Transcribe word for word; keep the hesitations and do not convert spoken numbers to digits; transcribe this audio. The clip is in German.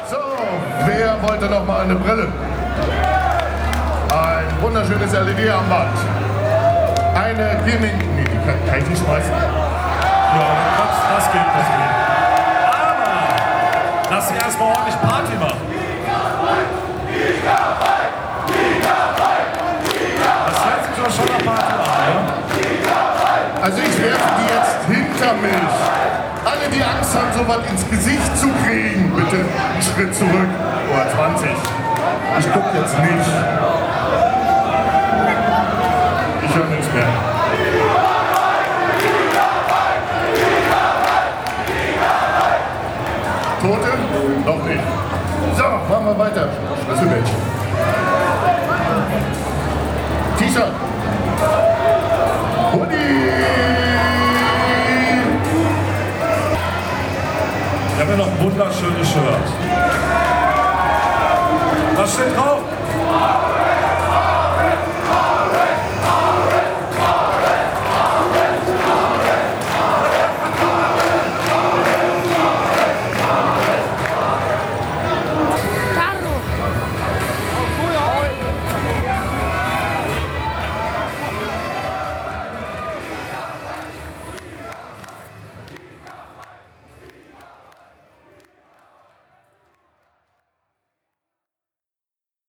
So, wer wollte noch mal eine Brille? Ein wunderschönes L E D-Armband. Eine Gaming... Nee, die kann, kann ich nicht schmeißen. Ja, das, das geht, das geht. Aber lass sie erstmal ordentlich Party machen. Das hört sich doch schon nach Party an, ja? Also ich werfe die jetzt hinter mich. Alle, die Angst haben, sowas ins Gesicht zu kriegen, bitte einen Schritt zurück. Oder zwanzig. Ich guck jetzt nicht. Ich höre nichts mehr. Tote? Noch nicht. So, machen wir weiter. Schlüsselbällchen. T-Shirt. Hoodie. Ich habe ja noch ein wunderschönes Shirt. Was steht drauf?